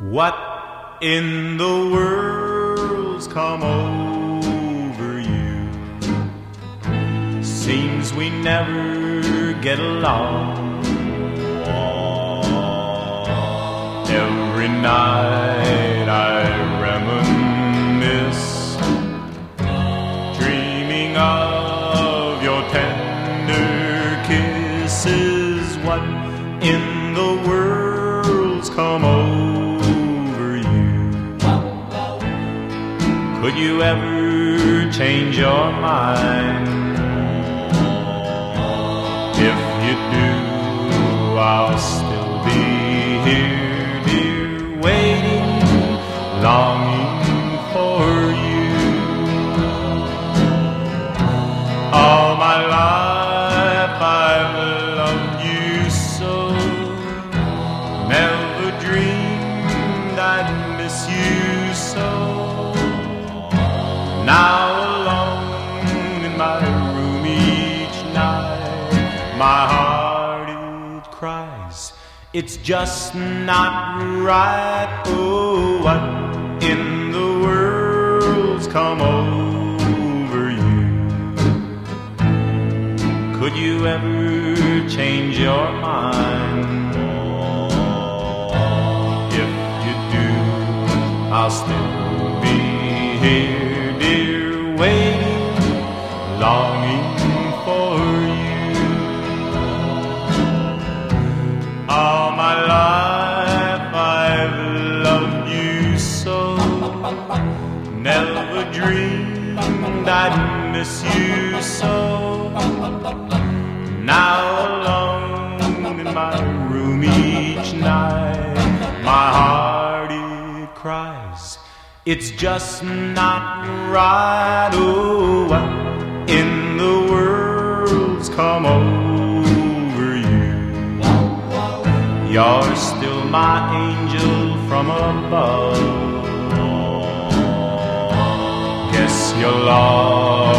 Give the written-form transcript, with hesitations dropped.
What in the world's come over you? Seems we never get along. Every night I reminisce, dreaming of your tender kisses. What in the world's come over you? Could you ever change your mind? If you do, I'll still be here, dear, waiting, longing for you. All my life I've loved you so, never dreamed I'd miss you so. Now alone in my room each night, my heart it cries, it's just not right. Oh, what in the world's come over you? Could you ever change your mind? If you do, I'll still be here, dear, waiting, longing for you. All my life I've loved you so, never dreamed I'd miss you so. Now alone in my room each night, my heart it cries, it's just not right. Oh, what in the world's come over you? You're still my angel from above. Guess you'll